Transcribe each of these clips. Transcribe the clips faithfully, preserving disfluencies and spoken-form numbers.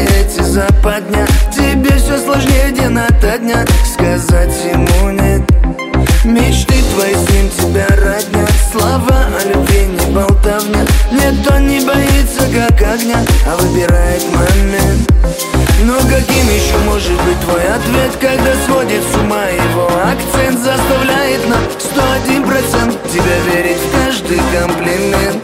эти западня. Тебе все сложнее день ото дня сказать ему нет. Мечты твои с ним тебя роднят. Слова о любви не болтовня. Нет, он не боится как огня, а выбирает момент. Но каким еще может быть твой ответ, когда сводит с ума его акцент? Заставляет на сто один процент тебя верить в каждый комплимент.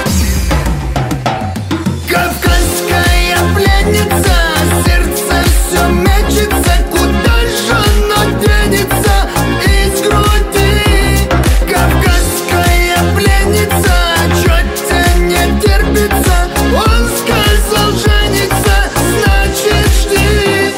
Кавказская пленница, сердце все мечется, куда же оно денется из груди? Кавказская пленница, чё тебе не терпится? Он сказал жениться, значит жди.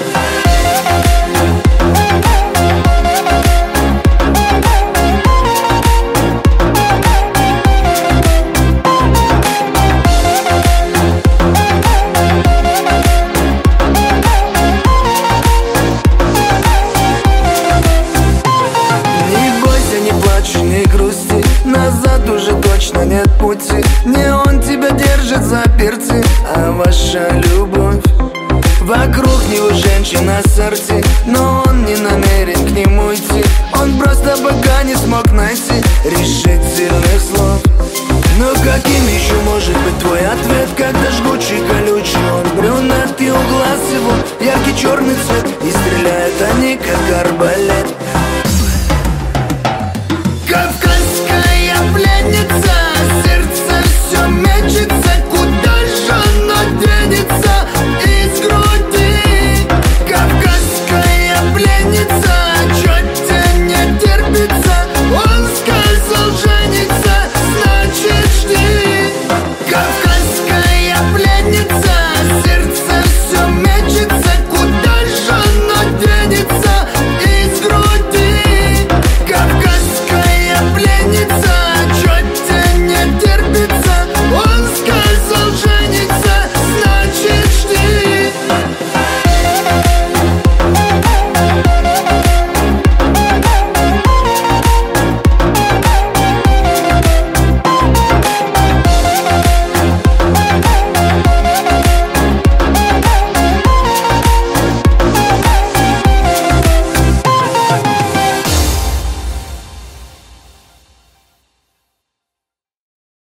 Не грусти, назад уже точно нет пути. Не он тебя держит за перцы, а ваша любовь. Вокруг него женщина сорти, но он не намерен к нему идти. Он просто пока не смог найти решительных слов. Но каким еще может быть твой ответ, когда жгучий, колючий он брюс?